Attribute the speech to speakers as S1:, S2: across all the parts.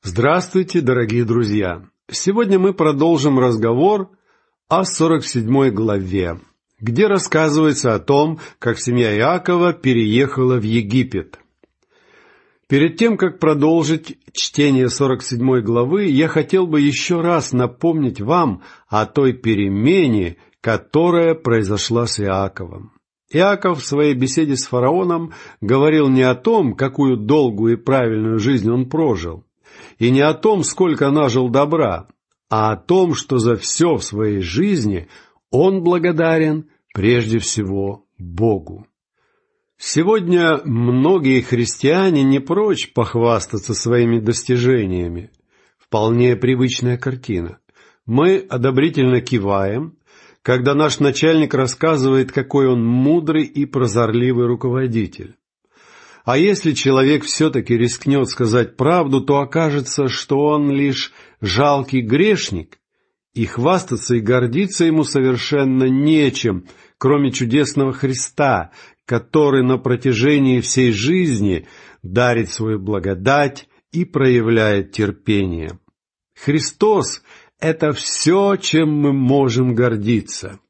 S1: Здравствуйте, дорогие друзья! Сегодня мы продолжим разговор о 47 главе, где рассказывается о том, как семья Иакова переехала в Египет. Перед тем, как продолжить чтение 47 главы, я хотел бы еще раз напомнить вам о той перемене, которая произошла с Иаковом. Иаков в своей беседе с фараоном говорил не о том, какую долгую и правильную жизнь он прожил, и не о том, сколько нажил добра, а о том, что за все в своей жизни он благодарен прежде всего Богу. Сегодня многие христиане не прочь похвастаться своими достижениями. Вполне привычная картина. Мы одобрительно киваем, когда наш начальник рассказывает, какой он мудрый и прозорливый руководитель. А если человек все-таки рискнет сказать правду, то окажется, что он лишь жалкий грешник, и хвастаться и гордиться ему совершенно нечем, кроме чудесного Христа, который на протяжении всей жизни дарит свою благодать и проявляет терпение. Христос — это все, чем мы можем гордиться.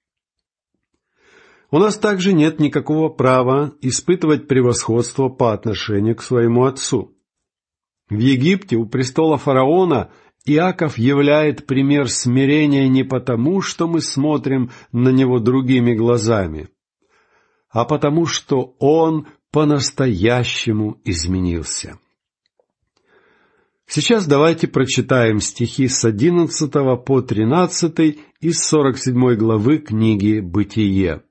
S1: У нас также нет никакого права испытывать превосходство по отношению к своему отцу. В Египте у престола фараона Иаков являет пример смирения не потому, что мы смотрим на него другими глазами, а потому, что он по-настоящему изменился. Сейчас давайте прочитаем стихи с 11 по 13 из 47 главы книги «Бытие».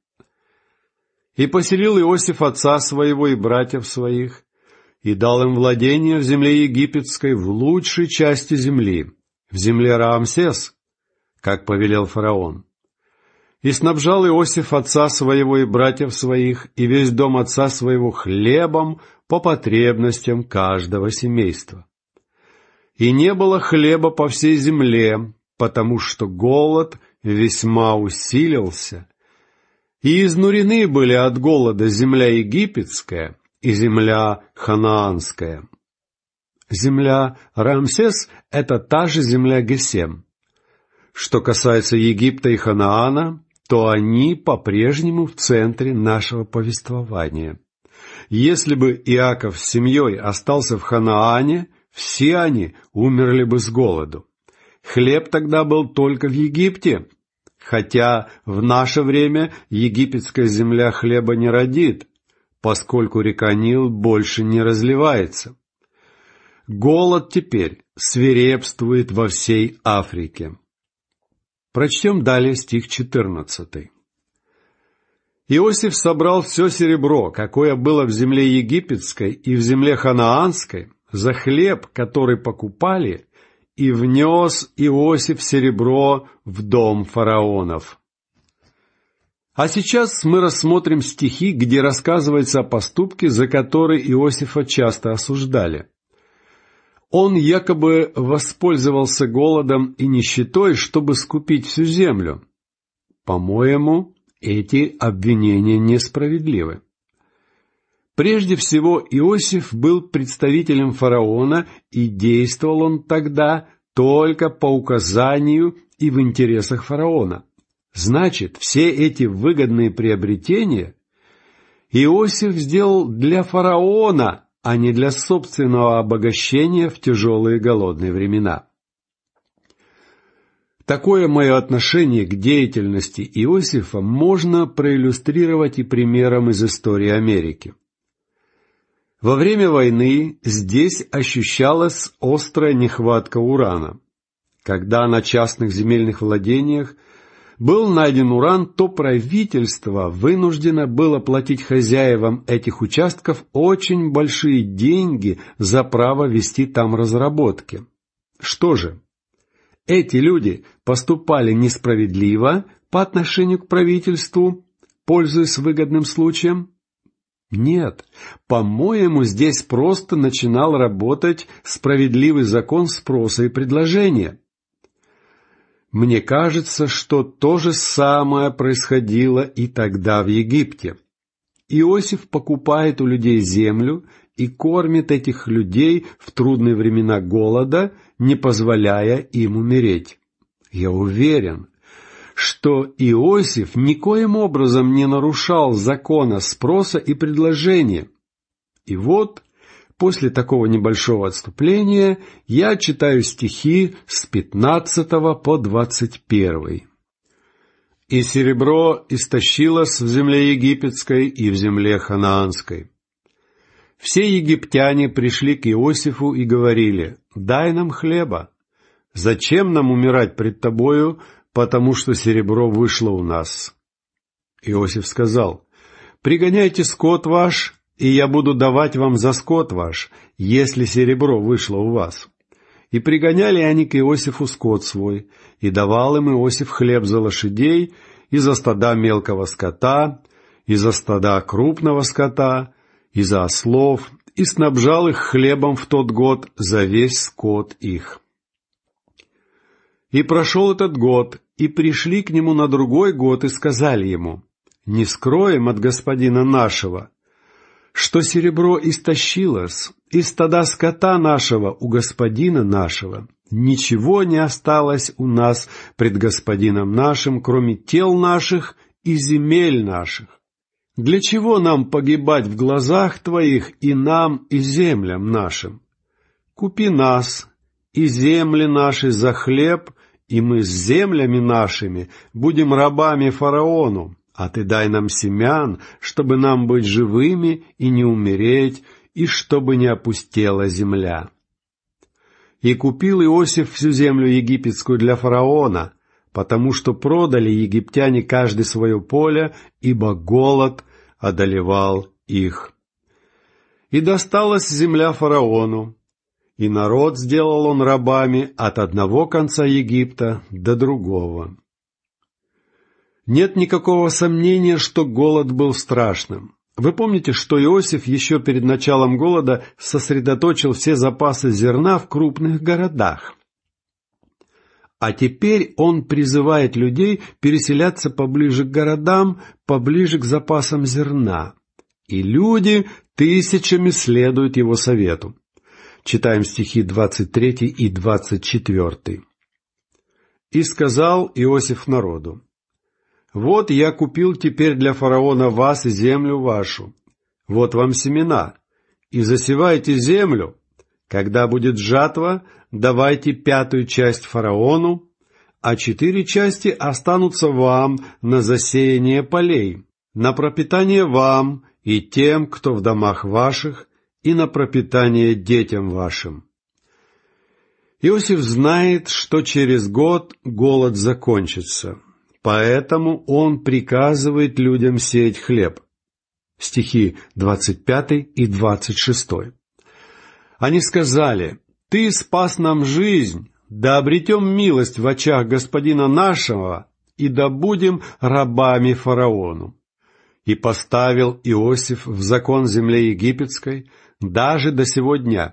S1: «И поселил Иосиф отца своего и братьев своих, и дал им владение в земле египетской, в лучшей части земли, в земле Раамсес, как повелел фараон. И снабжал Иосиф отца своего и братьев своих, и весь дом отца своего хлебом по потребностям каждого семейства. И не было хлеба по всей земле, потому что голод весьма усилился, и изнурены были от голода земля египетская и земля ханаанская». Земля Раамсес — это та же земля Гесем. Что касается Египта и Ханаана, то они по-прежнему в центре нашего повествования. Если бы Иаков с семьей остался в Ханаане, все они умерли бы с голоду. Хлеб тогда был только в Египте, хотя в наше время египетская земля хлеба не родит, поскольку река Нил больше не разливается. Голод теперь свирепствует во всей Африке. Прочтем далее стих 14. «Иосиф собрал все серебро, какое было в земле египетской и в земле ханаанской, за хлеб, который покупали, и внес Иосиф серебро в дом фараонов». А сейчас мы рассмотрим стихи, где рассказывается о поступке, за который Иосифа часто осуждали. Он якобы воспользовался голодом и нищетой, чтобы скупить всю землю. По-моему, эти обвинения несправедливы. Прежде всего, Иосиф был представителем фараона, и действовал он тогда только по указанию и в интересах фараона. Значит, все эти выгодные приобретения Иосиф сделал для фараона, а не для собственного обогащения в тяжелые голодные времена. Такое мое отношение к деятельности Иосифа можно проиллюстрировать и примером из истории Америки. Во время войны здесь ощущалась острая нехватка урана. Когда на частных земельных владениях был найден уран, то правительство вынуждено было платить хозяевам этих участков очень большие деньги за право вести там разработки. Что же, эти люди поступали несправедливо по отношению к правительству, пользуясь выгодным случаем? Нет, по-моему, здесь просто начинал работать справедливый закон спроса и предложения. Мне кажется, что то же самое происходило и тогда в Египте. Иосиф покупает у людей землю и кормит этих людей в трудные времена голода, не позволяя им умереть. Я уверен, что Иосиф никоим образом не нарушал закона спроса и предложения. И вот, после такого небольшого отступления, я читаю стихи с 15 по 21. «И серебро истощилось в земле египетской и в земле ханаанской. Все египтяне пришли к Иосифу и говорили: «Дай нам хлеба. Зачем нам умирать пред тобою, потому что серебро вышло у нас?» Иосиф сказал: «Пригоняйте скот ваш, и я буду давать вам за скот ваш, если серебро вышло у вас». И пригоняли они к Иосифу скот свой, и давал им Иосиф хлеб за лошадей, и за стада мелкого скота, и за стада крупного скота, и за ослов, и снабжал их хлебом в тот год за весь скот их. И прошел этот год, и пришли к нему на другой год и сказали ему: «Не скроем от господина нашего, что серебро истощилось, и стада скота нашего у господина нашего. Ничего не осталось у нас пред господином нашим, кроме тел наших и земель наших. Для чего нам погибать в глазах твоих и нам, и землям нашим? Купи нас и земли наши за хлеб, и мы с землями нашими будем рабами фараону, а ты дай нам семян, чтобы нам быть живыми и не умереть, и чтобы не опустела земля». И купил Иосиф всю землю египетскую для фараона, потому что продали египтяне каждый свое поле, ибо голод одолевал их. И досталась земля фараону, и народ сделал он рабами от одного конца Египта до другого. Нет никакого сомнения, что голод был страшным. Вы помните, что Иосиф еще перед началом голода сосредоточил все запасы зерна в крупных городах. А теперь он призывает людей переселяться поближе к городам, поближе к запасам зерна. И люди тысячами следуют его совету. Читаем стихи 23 и 24. «И сказал Иосиф народу: вот я купил теперь для фараона вас и землю вашу. Вот вам семена, и засевайте землю. Когда будет жатва, давайте 5 часть фараону, а 4 части останутся вам на засеяние полей, на пропитание вам и тем, кто в домах ваших, и на пропитание детям вашим». Иосиф знает, что через год голод закончится. Поэтому он приказывает людям сеять хлеб. Стихи 25 и 26. Они сказали: «Ты спас нам жизнь, да обретем милость в очах господина нашего, и да будем рабами фараону». И поставил Иосиф в закон земле египетской даже до сего дня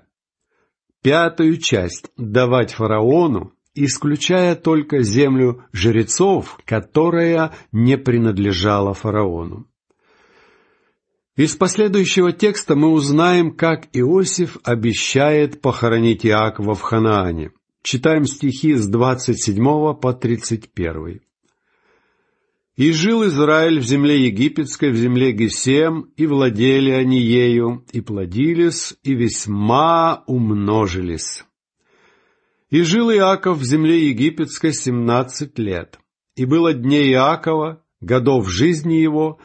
S1: 5 часть давать фараону, исключая только землю жрецов, которая не принадлежала фараону. Из последующего текста мы узнаем, как Иосиф обещает похоронить Иакова в Ханаане. Читаем стихи с 27 по 31. «И жил Израиль в земле египетской, в земле Гесем, и владели они ею, и плодились, и весьма умножились. И жил Иаков в земле египетской 17 лет, и было дней Иакова, годов жизни его,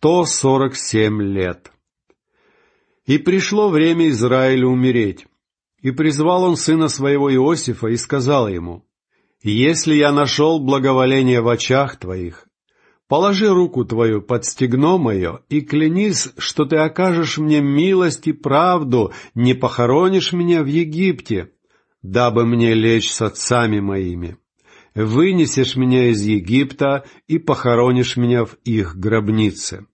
S1: 147 лет. И пришло время Израилю умереть, и призвал он сына своего Иосифа и сказал ему: «Если я нашел благоволение в очах твоих, положи руку твою под стегно мое и клянись, что ты окажешь мне милость и правду, не похоронишь меня в Египте, дабы мне лечь с отцами моими. Вынесешь меня из Египта и похоронишь меня в их гробнице».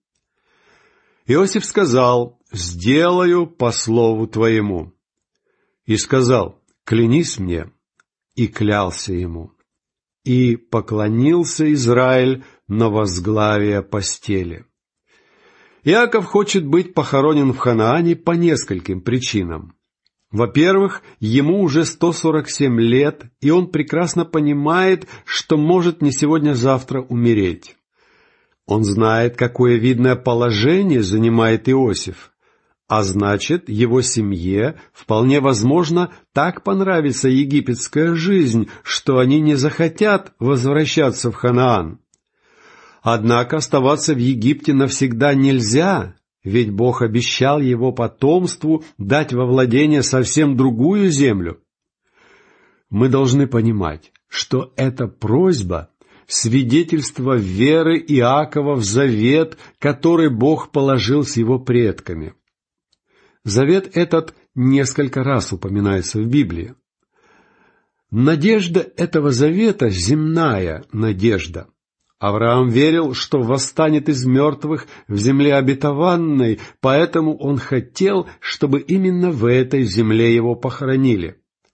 S1: Иосиф сказал: «Сделаю по слову твоему». И сказал: «Клянись мне». И клялся ему. И поклонился Израиль на возглавие постели. Иаков хочет быть похоронен в Ханаане по нескольким причинам. Во-первых, ему уже 147 лет, и он прекрасно понимает, что может не сегодня-завтра умереть. Он знает, какое видное положение занимает Иосиф, а значит, его семье вполне возможно так понравится египетская жизнь, что они не захотят возвращаться в Ханаан. Однако оставаться в Египте навсегда нельзя, ведь Бог обещал его потомству дать во владение совсем другую землю. Мы должны понимать, что эта просьба — свидетельство веры Иакова в завет, который Бог положил с его предками. Завет этот несколько раз упоминается в Библии. Надежда этого завета — земная надежда. Авраам верил, что восстанет из мертвых в земле обетованной, поэтому он хотел, чтобы именно в этой земле его похоронили.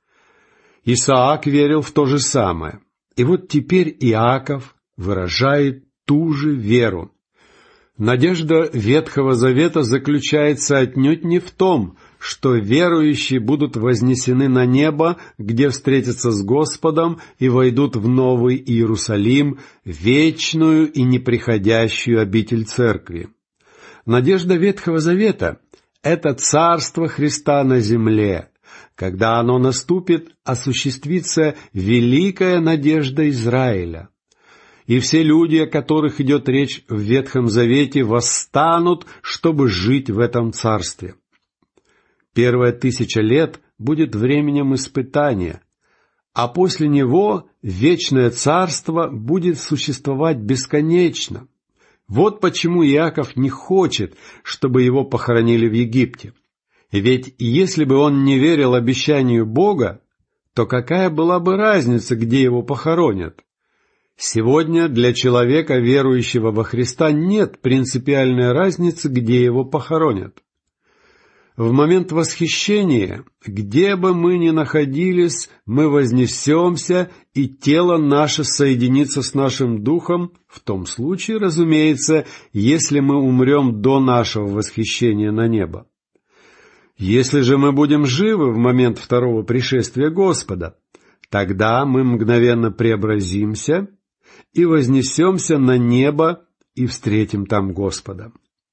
S1: Исаак верил в то же самое. И вот теперь Иаков выражает ту же веру. Надежда Ветхого Завета заключается отнюдь не в том, что верующие будут вознесены на небо, где встретятся с Господом и войдут в Новый Иерусалим, вечную и неприходящую обитель Церкви. Надежда Ветхого Завета — это Царство Христа на земле. Когда оно наступит, осуществится великая надежда Израиля. И все люди, о которых идет речь в Ветхом Завете, восстанут, чтобы жить в этом царстве. Первая 1000 лет будет временем испытания, а после него вечное царство будет существовать бесконечно. Вот почему Иаков не хочет, чтобы его похоронили в Египте. Ведь если бы он не верил обещанию Бога, то какая была бы разница, где его похоронят? Сегодня для человека, верующего во Христа, нет принципиальной разницы, где его похоронят. В момент восхищения, где бы мы ни находились, мы вознесемся, и тело наше соединится с нашим духом, в том случае, разумеется, если мы умрем до нашего восхищения на небо. Если же мы будем живы в момент второго пришествия Господа, тогда мы мгновенно преобразимся и вознесемся на небо и встретим там Господа.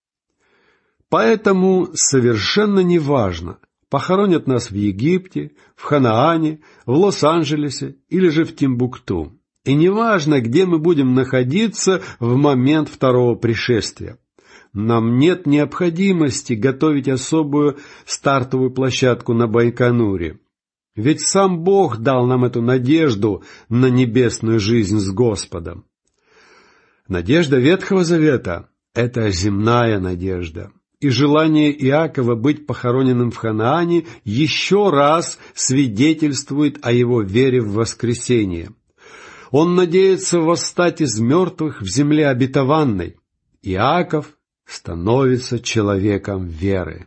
S1: Поэтому совершенно неважно, похоронят нас в Египте, в Ханаане, в Лос-Анджелесе или же в Тимбукту. И неважно, где мы будем находиться в момент второго пришествия. Нам нет необходимости готовить особую стартовую площадку на Байконуре. Ведь сам Бог дал нам эту надежду на небесную жизнь с Господом. Надежда Ветхого Завета — это земная надежда. И желание Иакова быть похороненным в Ханаане еще раз свидетельствует о его вере в воскресение. Он надеется восстать из мертвых в земле обетованной. Иаков становится человеком веры.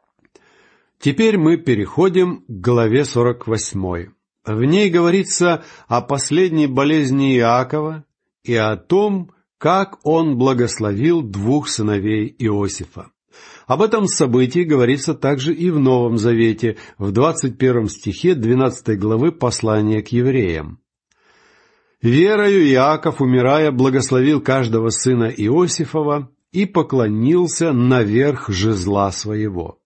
S1: Теперь мы переходим к главе 48. В ней говорится о последней болезни Иакова и о том, как он благословил 2 сыновей Иосифа. Об этом событии говорится также и в Новом Завете, в 21 стихе 12 главы послания к евреям. «Верою Иаков, умирая, благословил каждого сына Иосифова и поклонился наверх жезла своего».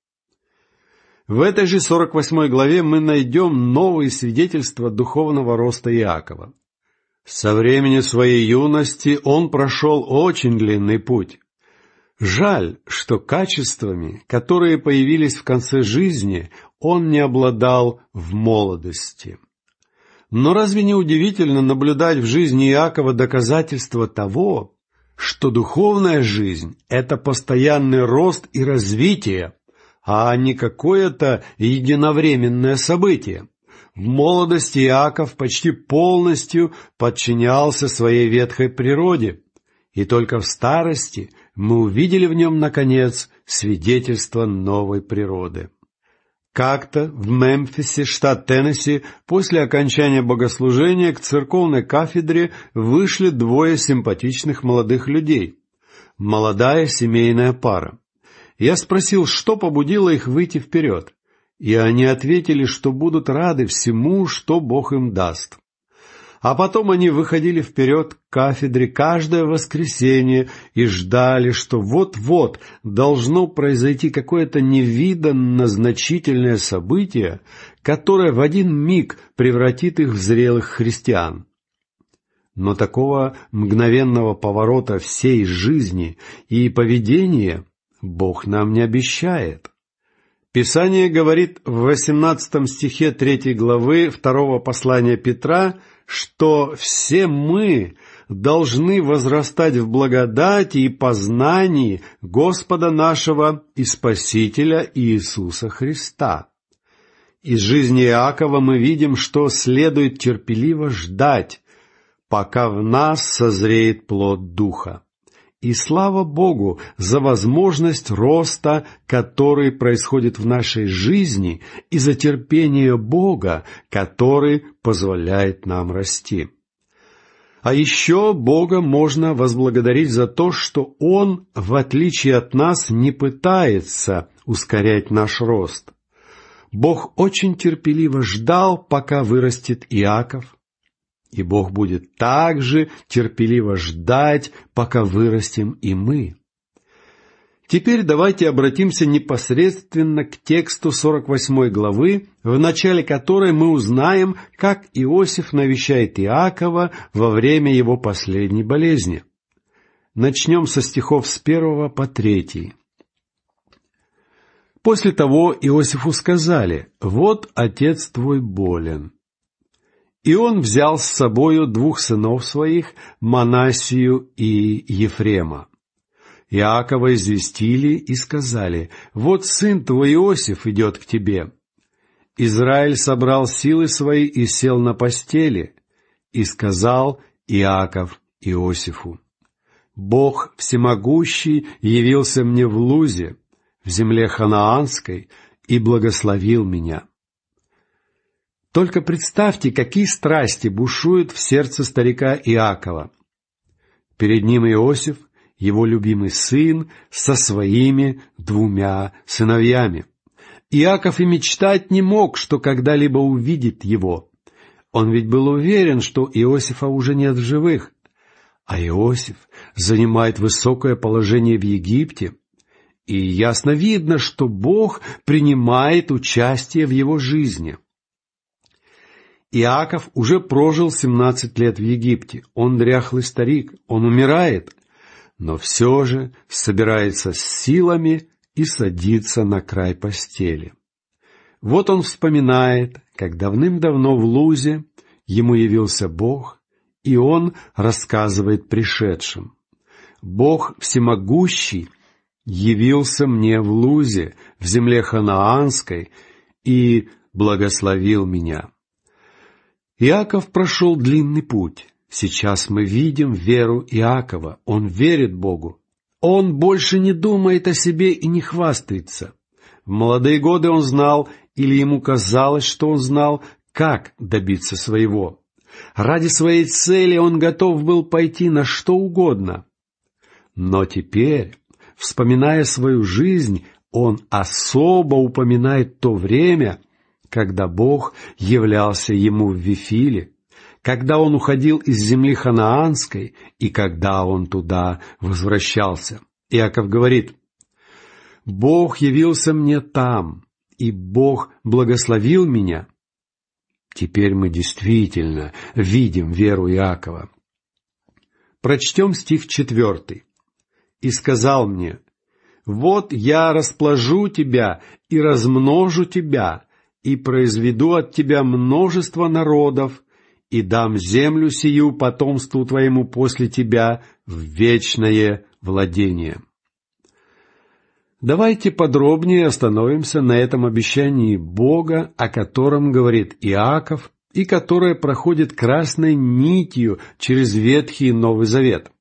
S1: В этой же 48 главе мы найдем новые свидетельства духовного роста Иакова. Со времени своей юности он прошел очень длинный путь. Жаль, что качествами, которые появились в конце жизни, он не обладал в молодости. Но разве не удивительно наблюдать в жизни Иакова доказательства того, что духовная жизнь — это постоянный рост и развитие, а не какое-то единовременное событие? В молодости Иаков почти полностью подчинялся своей ветхой природе, и только в старости мы увидели в нем, наконец, свидетельство новой природы. Как-то в Мемфисе, штат Теннесси, после окончания богослужения к церковной кафедре вышли 2 симпатичных молодых людей. молодая семейная пара. Я спросил, что побудило их выйти вперед, и они ответили, что будут рады всему, что Бог им даст. А потом они выходили вперед к кафедре каждое воскресенье и ждали, что вот-вот должно произойти какое-то невиданно значительное событие, которое в один миг превратит их в зрелых христиан. Но такого мгновенного поворота всей жизни и поведения Бог нам не обещает. Писание говорит в 18 стихе 3 главы 2 послания Петра, что все мы должны возрастать в благодати и познании Господа нашего и Спасителя Иисуса Христа. Из жизни Иакова мы видим, что следует терпеливо ждать, пока в нас созреет плод Духа. И слава Богу за возможность роста, который происходит в нашей жизни, и за терпение Бога, который позволяет нам расти. А еще Бога можно возблагодарить за то, что Он, в отличие от нас, не пытается ускорять наш рост. Бог очень терпеливо ждал, пока вырастет Иаков, и Бог будет также терпеливо ждать, пока вырастем и мы. Теперь давайте обратимся непосредственно к тексту 48 главы, в начале которой мы узнаем, как Иосиф навещает Иакова во время его последней болезни. Начнем со стихов с 1 по 3. «После того Иосифу сказали: „Вот отец твой болен“. И он взял с собою 2 сынов своих, Манассию и Ефрема. Иакова известили и сказали: „Вот сын твой Иосиф идет к тебе“. Израиль собрал силы свои и сел на постели, и сказал Иаков Иосифу: „Бог всемогущий явился мне в Лузе, в земле ханаанской, и благословил меня“». Только представьте, какие страсти бушуют в сердце старика Иакова. Перед ним Иосиф, его любимый сын, со своими 2 сыновьями. Иаков и мечтать не мог, что когда-либо увидит его. Он ведь был уверен, что Иосифа уже нет в живых. А Иосиф занимает высокое положение в Египте, и ясно видно, что Бог принимает участие в его жизни. Иаков уже прожил 17 лет в Египте. Он дряхлый старик, он умирает, но все же собирается с силами и садится на край постели. Вот он вспоминает, как давным-давно в Лузе ему явился Бог, и он рассказывает пришедшим: «Бог всемогущий явился мне в Лузе, в земле ханаанской, и благословил меня». Иаков прошел длинный путь. Сейчас мы видим веру Иакова. Он верит Богу. Он больше не думает о себе и не хвастается. В молодые годы он знал, или ему казалось, что он знал, как добиться своего. Ради своей цели он готов был пойти на что угодно. Но теперь, вспоминая свою жизнь, он особо упоминает то время, когда Бог являлся ему в Вифиле, когда он уходил из земли ханаанской и когда он туда возвращался. Иаков говорит: «Бог явился мне там, и Бог благословил меня». Теперь мы действительно видим веру Иакова. Прочтем стих 4. «И сказал мне: „Вот я распложу тебя и размножу тебя, и произведу от тебя множество народов, и дам землю сию потомству твоему после тебя в вечное владение». Давайте подробнее остановимся на этом обещании Бога, о котором говорит Иаков, и которое проходит красной нитью через Ветхий и Новый Завет.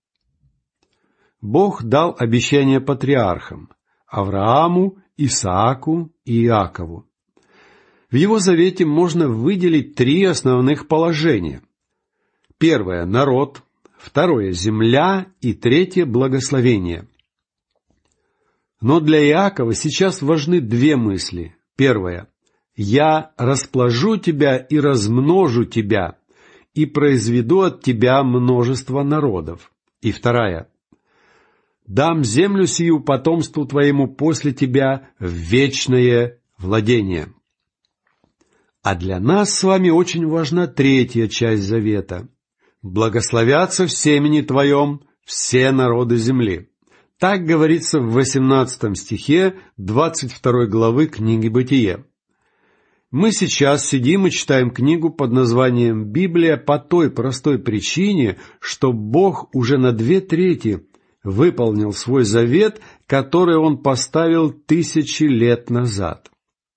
S1: Бог дал обещание патриархам – Аврааму, Исааку и Иакову. В Его Завете можно выделить 3 основных положения. Первое – народ, второе — земля и третье — благословение. Но для Иакова сейчас важны две мысли. Первая: «Я распложу тебя и размножу тебя, и произведу от тебя множество народов». И вторая: «Дам землю сию потомству твоему после тебя в вечное владение». А для нас с вами очень важна третья часть завета: «Благословятся в семени твоем все народы земли». Так говорится в 18 стихе 22 главы книги «Бытие». Мы сейчас сидим и читаем книгу под названием «Библия» по той простой причине, что Бог уже на 2/3 выполнил свой завет, который Он поставил 1000 лет назад.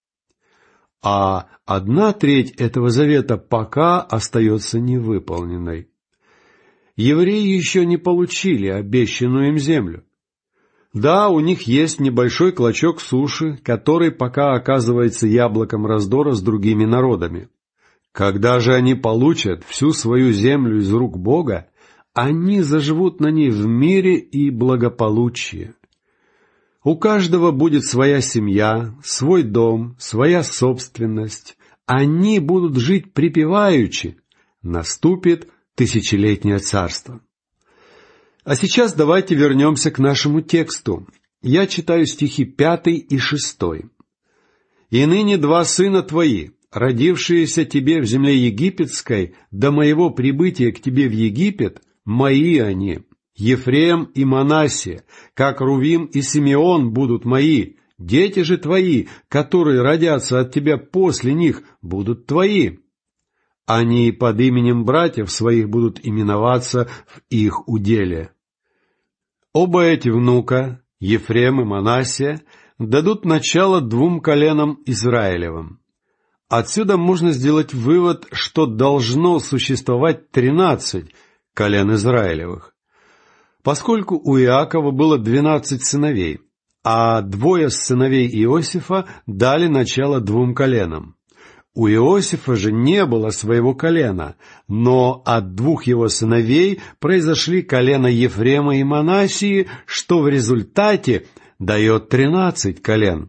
S1: А 1/3 этого завета пока остается невыполненной. Евреи еще не получили обещанную им землю. Да, у них есть небольшой клочок суши, который пока оказывается яблоком раздора с другими народами. Когда же они получат всю свою землю из рук Бога, они заживут на ней в мире и благополучии. У каждого будет своя семья, свой дом, своя собственность. Они будут жить припеваючи. Наступит тысячелетнее царство. А сейчас давайте вернемся к нашему тексту. Я читаю стихи 5 и 6. «И ныне 2 сына твои, родившиеся тебе в земле египетской, до моего прибытия к тебе в Египет, мои они, Ефрем и Манассия, как Рувим и Симеон будут мои, дети же твои, которые родятся от тебя после них, будут твои. Они под именем братьев своих будут именоваться в их уделе». Оба эти внука, Ефрем и Манассия, дадут начало 2 коленам Израилевым. Отсюда можно сделать вывод, что должно существовать 13 колен Израилевых. Поскольку у Иакова было 12 сыновей, а 2 сыновей Иосифа дали начало 2 коленам. У Иосифа же не было своего колена, но от 2 его сыновей произошли колена Ефрема и Манассии, что в результате дает 13 колен.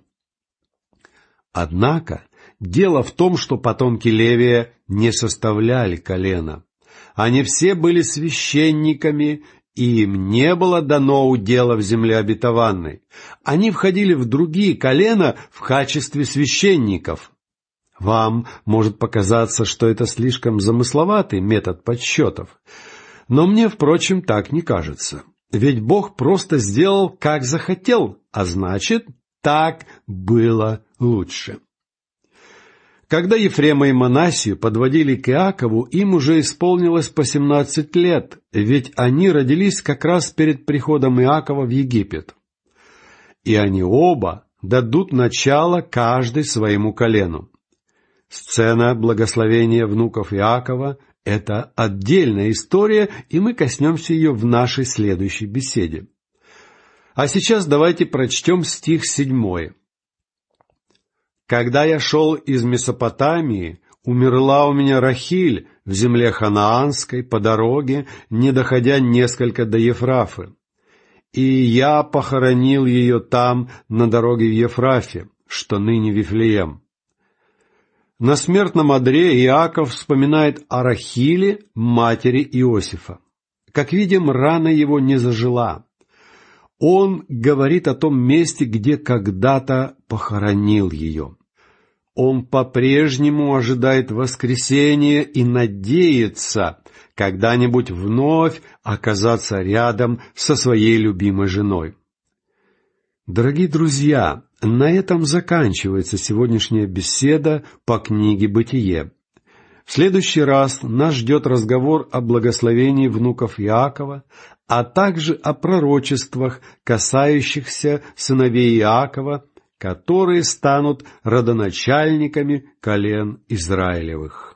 S1: Однако дело в том, что потомки Левия не составляли колена. Они все были священниками, и им не было дано удела в земле обетованной. Они входили в другие колена в качестве священников. Вам может показаться, что это слишком замысловатый метод подсчетов. Но мне, впрочем, так не кажется. Ведь Бог просто сделал, как захотел, а значит, так было лучше. Когда Ефрема и Манассию подводили к Иакову, им уже исполнилось по 17 лет, ведь они родились как раз перед приходом Иакова в Египет. И они оба дадут начало каждый своему колену. Сцена благословения внуков Иакова — это отдельная история, и мы коснемся ее в нашей следующей беседе. А сейчас давайте прочтем стих 7. «Когда я шел из Месопотамии, умерла у меня Рахиль в земле ханаанской по дороге, не доходя несколько до Ефрафы. И я похоронил ее там, на дороге в Ефрафе, что ныне Вифлеем». На смертном одре Иаков вспоминает о Рахиле, матери Иосифа. Как видим, рана его не зажила. Он говорит о том месте, где когда-то похоронил ее. Он по-прежнему ожидает воскресения и надеется когда-нибудь вновь оказаться рядом со своей любимой женой. Дорогие друзья, на этом заканчивается сегодняшняя беседа по книге «Бытие». В следующий раз нас ждет разговор о благословении внуков Иакова, а также о пророчествах, касающихся сыновей Иакова, которые станут родоначальниками колен Израилевых.